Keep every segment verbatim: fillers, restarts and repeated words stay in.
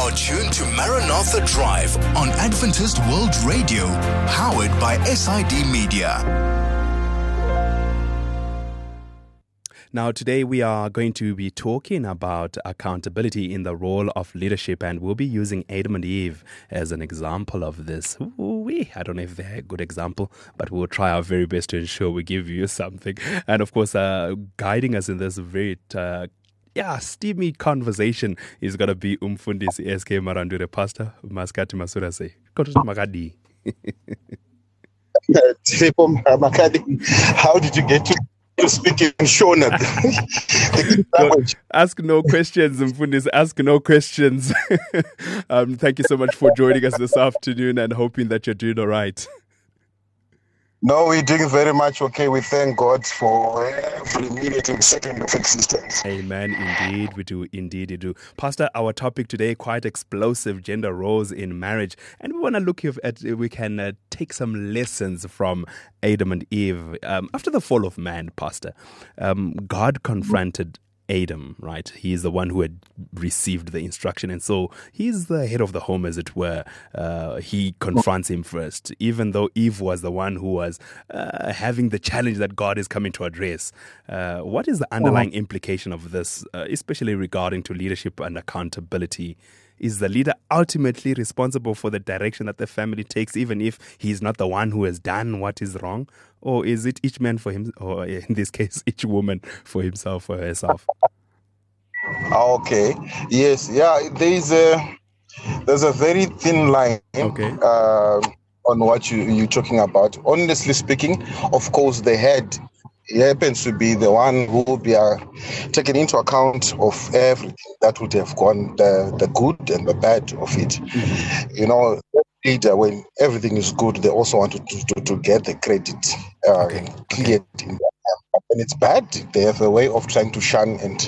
are tuned to Maranatha Drive on Adventist World Radio, powered by S I D Media. Now, today we are going to be talking about accountability in the role of leadership, and we'll be using Adam and Eve as an example of this. Ooh-wee. I don't know if they're a good example, but we'll try our very best to ensure we give you something. And of course, uh, guiding us in this very uh, yeah, steamy conversation is going to be Umfundisi S K Marandure, Pastor Maskati Masurase. Magadi. How did you get to to speak in Shona? Ask no questions, Mfundis. Ask no questions. um, thank you so much for joining us this afternoon and hoping that you're doing all right. No, we're doing very much okay. We thank God for every minute and second of existence. Amen. Indeed, we do. Indeed, we do. Pastor, our topic today, quite explosive, gender roles in marriage. And we want to look at, we can uh, take some lessons from Adam and Eve. Um, after the fall of man, Pastor, um, God confronted Adam, right? He's the one who had received the instruction. And so he's the head of the home, as it were. Uh, he confronts him first, even though Eve was the one who was uh, having the challenge that God is coming to address. Uh, what is the underlying implication of this, uh, especially regarding to leadership and accountability? Is the leader ultimately responsible for the direction that the family takes, even if he's not the one who has done what is wrong? Or is it each man for him, or in this case, each woman for himself or herself? Okay. Yes. Yeah. There's a there's a very thin line. Okay. Uh, on what you you're talking about. Honestly speaking, of course, the head he happens to be the one who will be uh, taken into account of everything that would have gone, the, the good and the bad of it. Mm-hmm. You know, leader, when everything is good, they also want to, to, to get the credit uh, okay. cleared. Okay. When it's bad, they have a way of trying to shun and...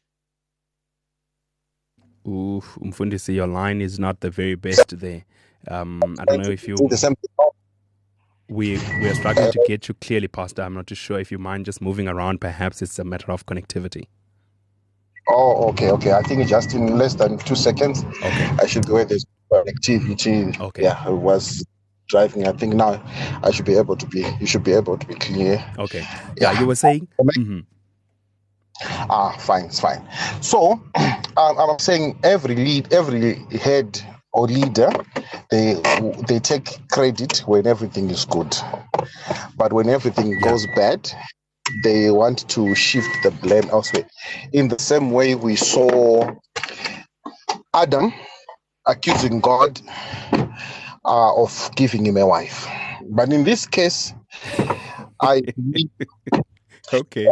Ooh, Mfundisi, your line is not the very best there. Um, I don't know if you... We we are struggling to get you clearly, Pastor. I'm not too sure if you mind just moving around. Perhaps it's a matter of connectivity. Oh, okay, okay. I think just in less than two seconds, okay. I should go where there's connectivity. Okay. Yeah, I was driving. I think now I should be able to be. You should be able to be clear. Okay. Yeah, yeah you were saying. Mm-hmm. Ah, fine, it's fine. So, um, I'm saying every lead, every head or leader, they they take credit when everything is good, but when everything yeah. goes bad, they want to shift the blame elsewhere. In the same way we saw Adam accusing God uh, of giving him a wife, but in this case, I believe, okay.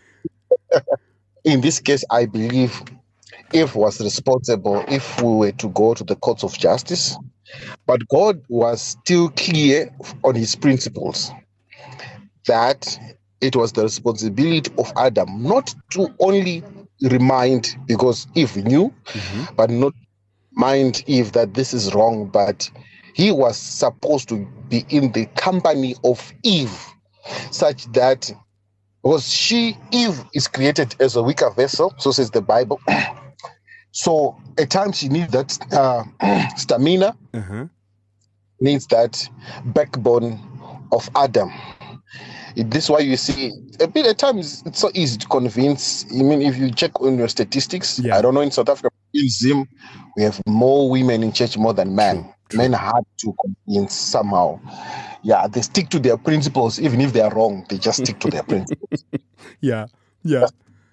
in this case, I believe Eve was responsible if we were to go to the courts of justice, but God was still clear on his principles that it was the responsibility of Adam not to only remind, because Eve knew, mm-hmm. but not mind Eve that this is wrong, but he was supposed to be in the company of Eve, such that because she, Eve, is created as a weaker vessel, so says the Bible. So at times she needs that uh, stamina, uh-huh. needs that backbone of Adam. It, this is why you see a bit at times it's so easy to convince. I mean, if you check on your statistics, yeah. I don't know, in South Africa, in Zim, we have more women in church more than men. True, true. Men are hard to convince somehow. Yeah, they stick to their principles, even if they are wrong. They just stick to their principles. Yeah, yeah.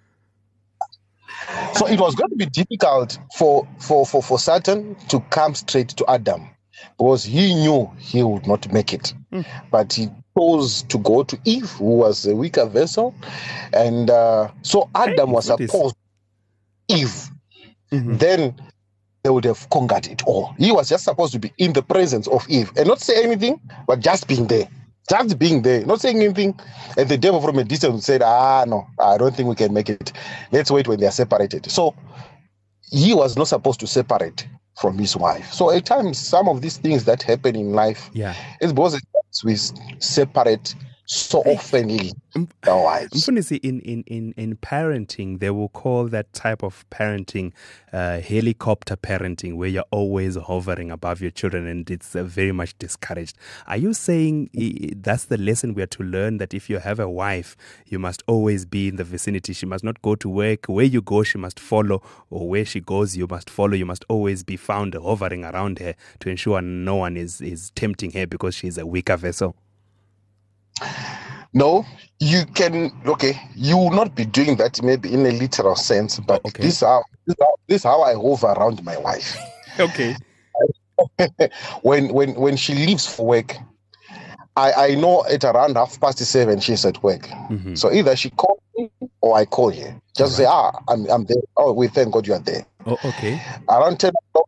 So it was going to be difficult for, for, for, for Satan to come straight to Adam because he knew he would not make it. Mm. But he chose to go to Eve, who was a weaker vessel. And uh, so Adam hey, was supposed to Eve. Mm-hmm. Then they would have conquered it all. He was just supposed to be in the presence of Eve and not say anything, but just being there. Just being there, not saying anything. And the devil from a distance said, ah, no, I don't think we can make it. Let's wait when they are separated. So he was not supposed to separate from his wife. So at times, some of these things that happen in life, yeah, it's because we separate so oftenly our wives. Mfundisi, in, in, in, in parenting, they will call that type of parenting uh, helicopter parenting, where you're always hovering above your children, and it's uh, very much discouraged. Are you saying uh, that's the lesson we are to learn, that if you have a wife, you must always be in the vicinity? She must not go to work. Where you go, she must follow, or where she goes, you must follow. You must always be found hovering around her to ensure no one is, is tempting her because she's a weaker vessel? No, you can, okay, you will not be doing that maybe in a literal sense, but oh, okay. this, is how, this, is how, this is how I hover around my wife. Okay. when when when she leaves for work, I, I know at around half past seven she's at work. Mm-hmm. So either she calls me or I call her. Just right. say, ah, I'm, I'm there. Oh, we thank God you are there. Oh, okay. Around ten o'clock,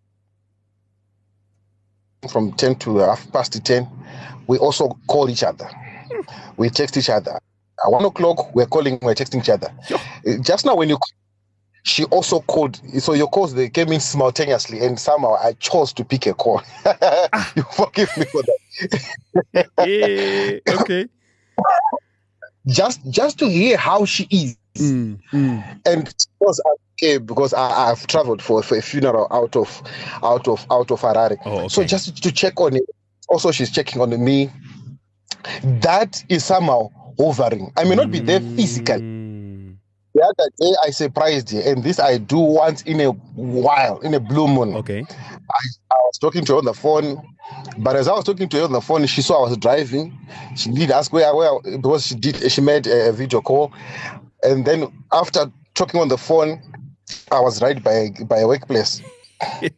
from ten to half past ten, we also call each other. We text each other. At one o'clock, we're calling, we're texting each other. Yo. Just now, when you, she also called. So your calls, they came in simultaneously, and somehow I chose to pick a call. Ah. You forgive me for that. Yeah, okay. Just, just to hear how she is, mm, mm. and because okay, because I, I've traveled for, for a funeral out of, out of, out of Harare. Oh, okay. So just to check on it. Also, she's checking on me. That is somehow hovering. I may not be there physically. Mm. The other day I surprised her, and this I do once in a while, in a blue moon. Okay. I, I was talking to her on the phone, but as I was talking to her on the phone, she saw I was driving. She did ask where, where because she did. She made a video call, and then after talking on the phone, I was right by by a workplace. and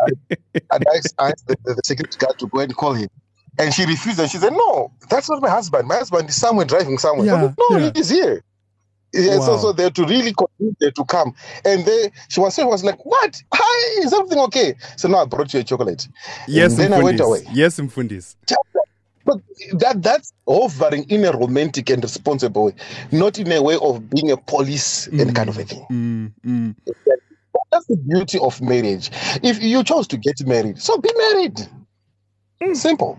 I asked the, the security guard to go and call him. And she refused, and she said, no, that's not my husband. My husband is somewhere driving somewhere. Yeah, so, no, yeah. He's here. Yeah, wow. so, so they're to really convince her to come. And they, she was saying, was like, what? Hi, is everything okay? So now I brought you a chocolate. Yes, and then I went away. Yes, Mfundis. But that that's hovering in a romantic and responsible way, not in a way of being a police mm. and kind of a thing. Mm, mm. That's the beauty of marriage. If you chose to get married, so be married. Mm. Simple.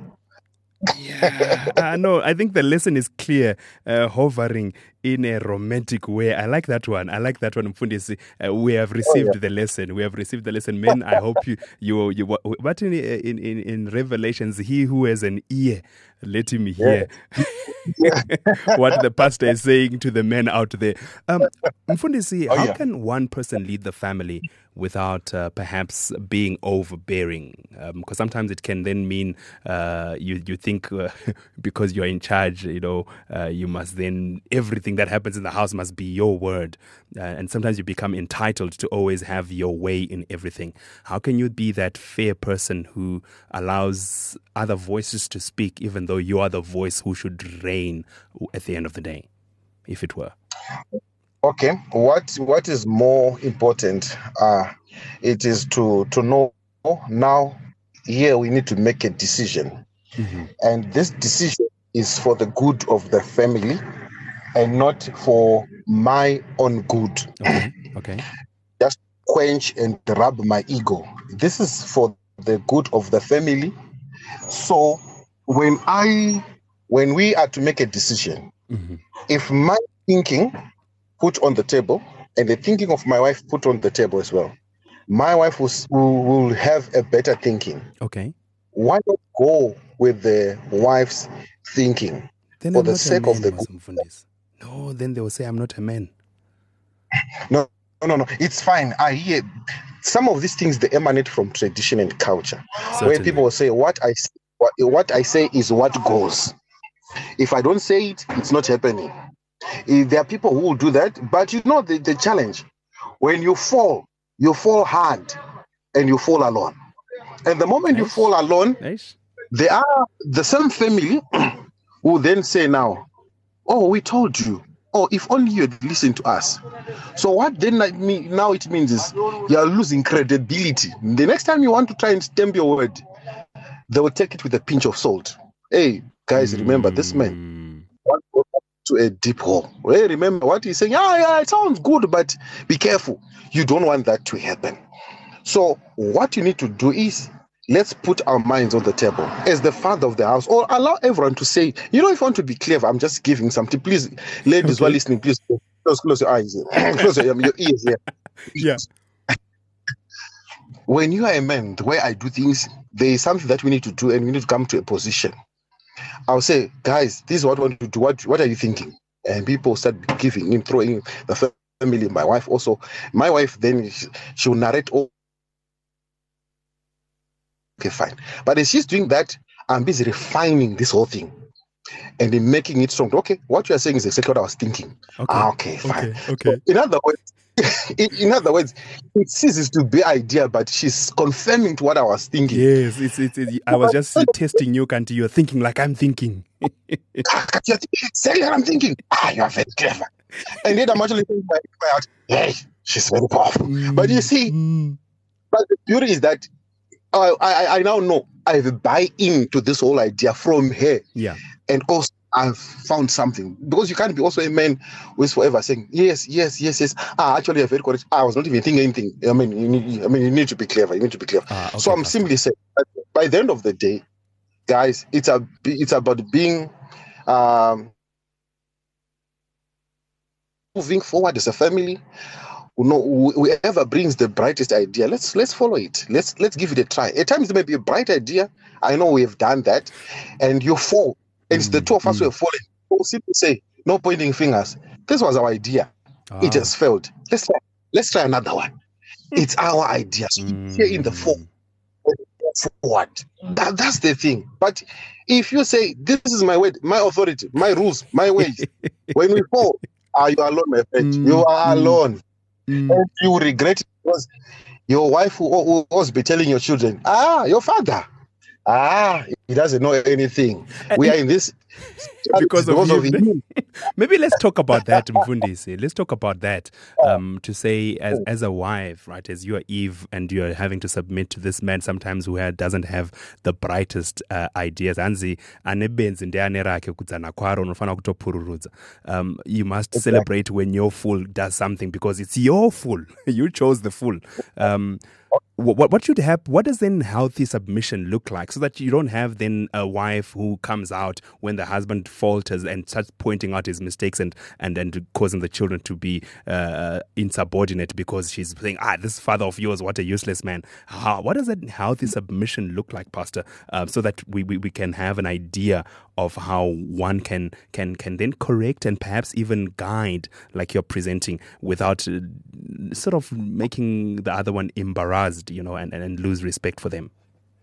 Yeah, uh, no, I think the lesson is clear. Uh, hovering in a romantic way. I like that one. I like that one, Mfundisi. Uh, we have received oh, yeah. the lesson. We have received the lesson. Men, I hope you, you, you. But in in in, in Revelations, he who has an ear, let him hear yeah. what the pastor is saying to the men out there. Um, Mfundisi, oh, how yeah. can one person lead the family without uh, perhaps being overbearing? Because um, sometimes it can then mean uh, you you think uh, because you're in charge, you know, uh, you must then everything that happens in the house must be your word, uh, and sometimes you become entitled to always have your way in everything. How can you be that fair person who allows other voices to speak, even though you are the voice who should reign at the end of the day, if it were? Okay, what what is more important? Uh, it is to to know now. Here we need to make a decision, mm-hmm. and this decision is for the good of the family, and not for my own good. Okay. Okay. Just quench and rub my ego. This is for the good of the family. So when I when we are to make a decision, mm-hmm. if my thinking put on the table and the thinking of my wife put on the table as well, my wife will, will have a better thinking. Okay. Why not go with the wife's thinking then for I'm the not sake a man, of the good? No, then they will say I'm not a man. No, no, no, no. It's fine. I hear some of these things, they emanate from tradition and culture. Certainly. Where people will say, what I say, what, what I say is what goes. If I don't say it, it's not happening. There are people who will do that, but you know the, the challenge. When you fall, you fall hard and you fall alone. And the moment nice. you fall alone, nice. there are the same family who then say now, oh, we told you. Oh, if only you had listened to us. So what then now it means is you are losing credibility. The next time you want to try and stamp your word, they will take it with a pinch of salt. Hey, guys, mm. remember this man to a deep hole. Hey, remember what he's saying? Yeah, yeah, it sounds good, but be careful. You don't want that to happen. So what you need to do is let's put our minds on the table as the father of the house, or allow everyone to say, you know, if you want to be clever, I'm just giving something. Please, ladies Okay. who are listening, please close, close your eyes, close your, your ears here. Yeah. When you are a man, the way I do things, there is something that we need to do, and we need to come to a position. I'll say, guys, this is what I want to do. What, what are you thinking? And people start giving in, throwing the family. My wife also. My wife then she will narrate all. Okay, fine. But as she's doing that, I'm busy refining this whole thing and then making it strong. Okay, what you are saying is exactly what I was thinking. Okay. Ah, okay, fine. Okay. Okay. In other words, in, in other words, it ceases to be idea, but she's confirming to what I was thinking. Yes, it's, it's, it's I was just testing you, Kanti. You're thinking like I'm thinking. You're thinking exactly what I'm thinking. Ah, you are very clever. And then I'm actually thinking my, my heart, hey, she's very powerful. Mm, But you see, mm. but the beauty is that I, I, I now know I have buy into this whole idea from her. Yeah. And also I've found something. Because you can't be also a man who is forever saying, yes, yes, yes, yes. Ah, actually, you're very correct. I was not even thinking anything. I mean, you need, I mean, you need to be clever. You need to be clever. Ah, okay, so I'm Pastor. simply saying that by the end of the day, guys, it's a it's about being um, moving forward as a family. You know, whoever brings the brightest idea, let's let's follow it. Let's let's give it a try. At times it may be a bright idea. I know we have done that, and you fall. And it's the two of us Mm, who have fallen. We'll simply say, no pointing fingers. This was our idea. Ah. It has failed. Let's try. Let's try another one. It's our idea. So here in the fall, forward. That, that's the thing. But if you say, this is my word, my authority, my rules, my ways, when we fall, are you alone, my friend? Mm, You are mm. alone. Mm. And you regret it because your wife who, who was be telling your children, ah, your father, ah, he doesn't know anything. We are in this Because of him. him. Maybe let's talk about that, Mfundisi. Let's talk about that. Um, to say, as as a wife, right, as you are Eve and you are having to submit to this man sometimes who ha- doesn't have the brightest uh, ideas. Anzi, anebenzi ndiane rake kudzana kwaro unofana kutopururudza. Um, you must Exactly. celebrate when your fool does something because it's your fool. You chose the fool. Um, what what should happen? What does then healthy submission look like, so that you don't have then a wife who comes out when the husband falters and starts pointing out his mistakes and and, and causing the children to be uh, insubordinate because she's saying, ah, this father of yours, what a useless man. How, what does that healthy submission look like, Pastor, uh, so that we, we, we can have an idea of how one can can can then correct and perhaps even guide, like you're presenting, without uh, sort of making the other one embarrassed, you know, and, and, and lose respect for them.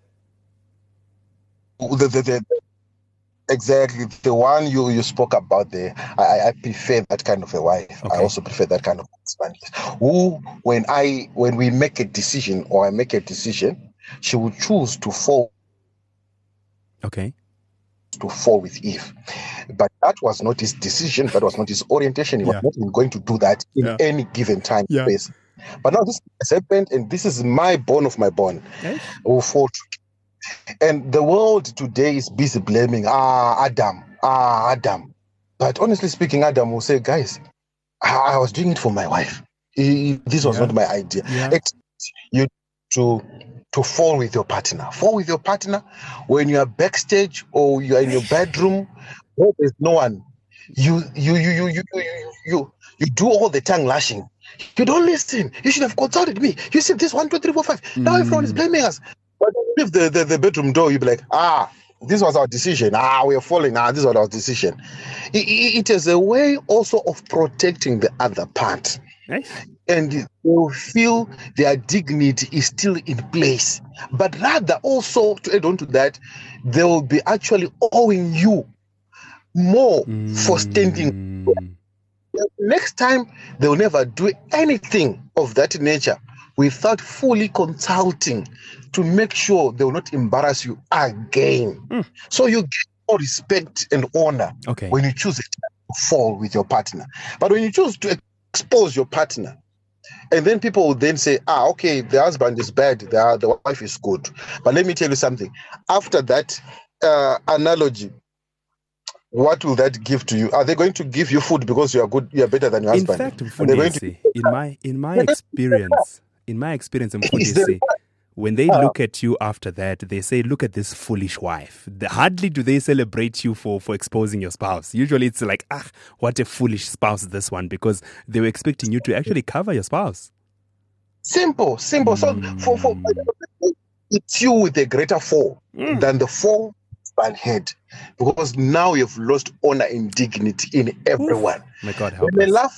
The, the, the, exactly the one you, you spoke about there. I, I prefer that kind of a wife. Okay. I also prefer that kind of husband. Who, when I when we make a decision or I make a decision, she will choose to fall Okay. to fall with Eve. But that was not his decision. That was not his orientation. He Yeah. was not going to do that in Yeah. any given time Yeah. space. But now this has happened, and this is my bone of my bone. Yes. Who fought. And the world today is busy blaming, ah, Adam, ah, Adam. But honestly speaking, Adam will say, guys, I, I was doing it for my wife. He- this was Yeah. not my idea. Yeah. Ex- You to to fall with your partner. Fall with your partner when you are backstage or you are in your bedroom where there's no one. You you you you you you you you, you do all the tongue lashing. You don't listen. You should have consulted me. You said this one, two, three, four, five. Now everyone is blaming us. But when you leave the, the, the bedroom door, you'll be like, ah, this was our decision. Ah, we are falling. Ah, this was our decision. It, it, it is a way also of protecting the other part. Yes. And they will feel their dignity is still in place. But rather also, to add on to that, they will be actually owing you more for standing. Mm. Next time, they will never do anything of that nature without fully consulting to make sure they will not embarrass you again. Mm. So you get more respect and honor Okay. when you choose to fall with your partner. But when you choose to expose your partner, and then people will then say, ah, okay, the husband is bad, the, the wife is good. But let me tell you something. After that uh, analogy, what will that give to you? Are they going to give you food because you are good, you are better than your In husband? fact, Are they going to- Mfundisi, in my in my experience, in my experience, Mfundisi, when they Uh, look at you after that, they say, look at this foolish wife. The, hardly do they celebrate you for, for exposing your spouse. Usually it's like, ah, what a foolish spouse this one, because they were expecting you to actually cover your spouse. Simple, simple. So for, for it's you with a greater fall Mm. than the fall man had, because now you've lost honor and dignity in everyone. May God help They us. laugh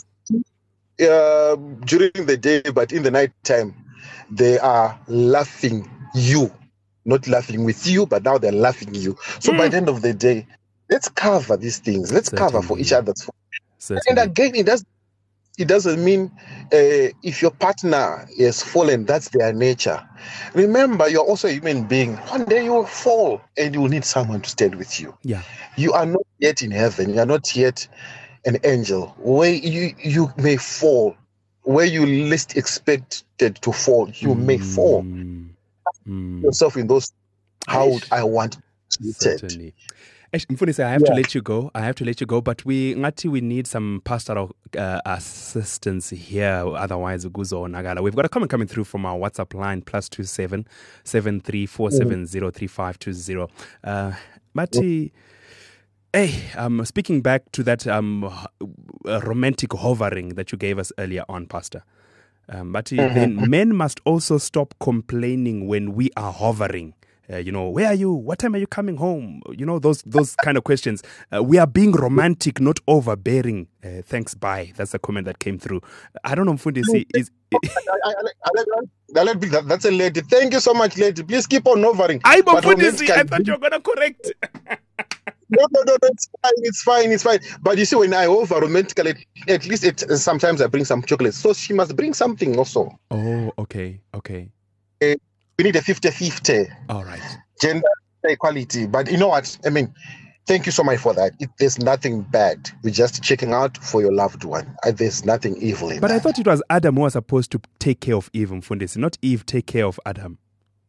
uh, during the day, but in the night time, they are laughing you, not laughing with you, but now they're laughing you. So by the end of the day, let's cover these things. Let's cover for each Certainly. other's fault. And Certainly. again, it does. It doesn't mean uh, if your partner is fallen, that's their nature. Remember, you're also a human being. One day you will fall, and you will need someone to stand with you. Yeah. You are not yet in heaven. You are not yet an angel. Where you you may fall, where you least expected to fall, you may fall. Mm. Mm. Yourself in those. How would I want to be treated? Certainly. Eish, Mfundisi, I have to Yeah. let you go. I have to let you go, but we ngati we need some pastoral uh, assistance here. Otherwise, Guzo Nagala. We've got a comment coming through from our WhatsApp line plus two seven seven three four seven zero three five two zero. Uh, Mati, hey, um, speaking back to that um uh, romantic hovering that you gave us earlier on, Pastor. Um, but then men must also stop complaining when we are hovering. Uh, you know, where are you? What time are you coming home? You know, those those kind of questions. Uh, we are being romantic, not overbearing. Uh, thanks, bye. That's a comment that came through. I don't know, Mfundisi, is I, I, I, I, I, I, that's a lady. Thank you so much, lady. Please keep on hovering. I'm But Mfundisi. I romantic- thought you were gonna correct. No, no, no, no, it's fine, it's fine, it's fine. But you see, when I over romantically, at least it, sometimes I bring some chocolates. So she must bring something also. Oh, okay, okay, We need a fifty-fifty all right. gender equality. But you know what? I mean, thank you so much for that. It, there's nothing bad. We're just checking out for your loved one. Uh, There's nothing evil in But I that. thought it was Adam who was supposed to take care of Eve, Mfundisi, not Eve take care of Adam.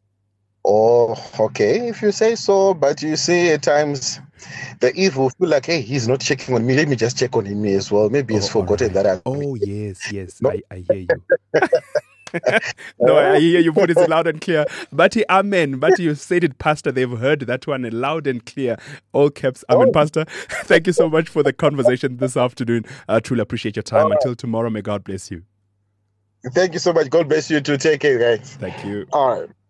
Oh, okay, if you say so. But you see, at times, the evil will feel like, hey, he's not checking on me. Let me just check on him as well. Maybe he's Oh, all forgotten right. that I. Oh, yes, yes. No. I, I hear you. No, I hear you put it loud and clear. Bati, amen. Bati, you said it, Pastor. They've heard that one loud and clear. All caps, amen, Oh. Pastor. Thank you so much for the conversation this afternoon. I truly appreciate your time. Until tomorrow, may God bless you. Thank you so much. God bless you too. Take care, guys. Thank you. All right.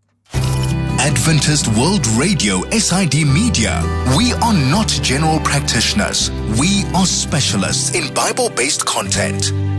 Adventist World Radio S I D Media. We are not general practitioners. We are specialists in Bible-based content.